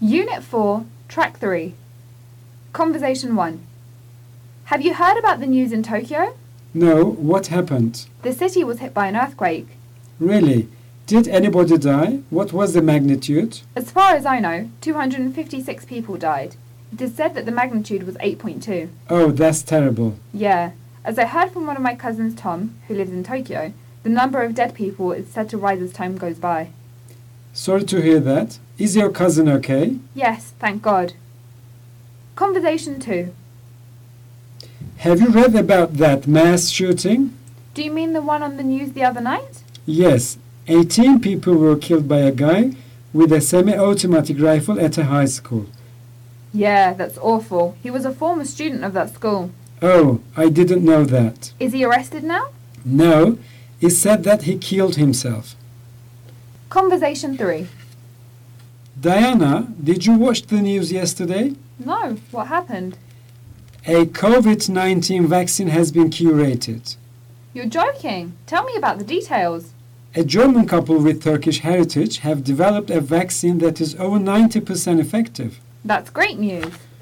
Unit 4, Track 3. Conversation 1. Have you heard about the news in Tokyo? No, what happened? The city was hit by an earthquake. Really? Did anybody die? What was the magnitude? As far as I know, 256 people died. It is said that the magnitude was 8.2. Oh, that's terrible. Yeah. As I heard from one of my cousins, Tom, who lives in Tokyo, the number of dead people is said to rise as time goes by. Sorry to hear that. Is your cousin okay? Yes, thank God. Conversation 2. Have you read about that mass shooting? Do you mean the one on the news the other night? Yes. 18 people were killed by a guy with a semi-automatic rifle at a high school. Yeah, that's awful. He was a former student of that school. Oh, I didn't know that. Is he arrested now? No, it said that he killed himself. Conversation 3. Diana, did you watch the news yesterday? No, what happened? A COVID-19 vaccine has been curated. You're joking. Tell me about the details. A German couple with Turkish heritage have developed a vaccine that is over 90% effective. That's great news.